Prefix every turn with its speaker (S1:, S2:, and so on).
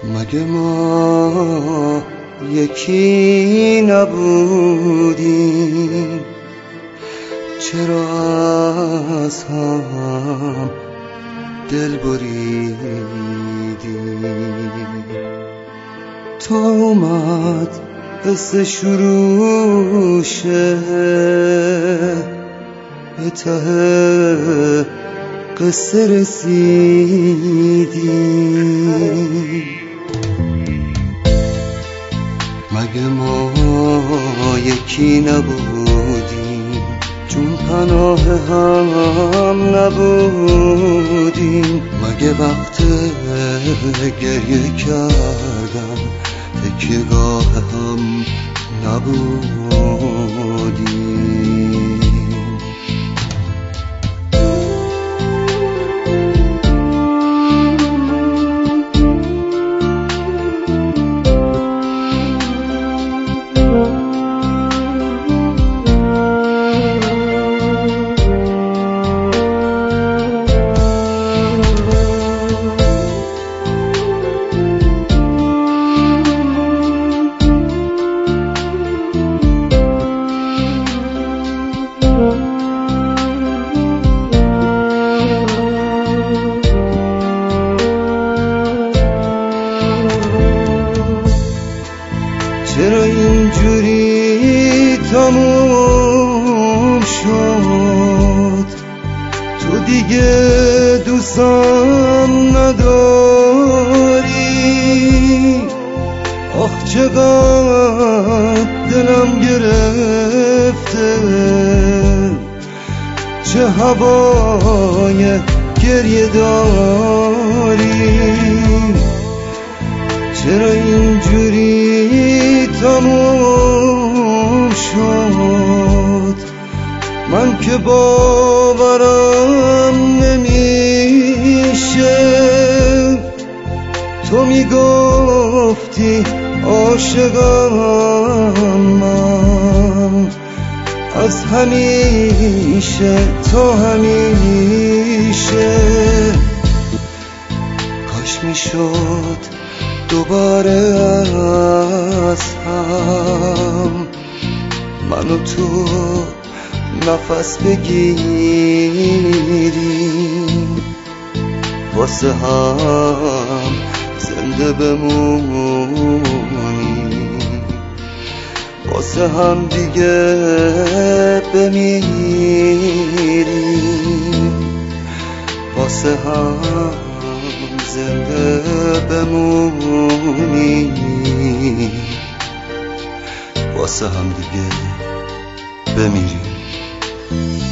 S1: مگه ما یکی نبودیم؟ چرا از هم دل بریدیم؟ تا اومد قصه شروع شه، به ته قصه رسیدیم. مگه ما یکی نبودیم؟ چون پناه هم نبودیم. مگه وقت گریه کردن تکیه‌گاه هم نبودیم؟ چرا اینجوری تموم شد؟ تو دیگه دوستم نداری؟ آخ چقدر دلم گرفته، چه هوای گریه داری؟ چرا اینجوری تموم شد؟ من که باورم نمیشه. تو میگفتی عاشقم من، از همیشه تا همیشه. کاش میشد دوباره از هم من و تو نفس بگیریم، واسه هم زنده بمونیم، واسه هم دیگه بمیریم، واسه هم زنده بمونیم، واسه هم دیگه بمیریم.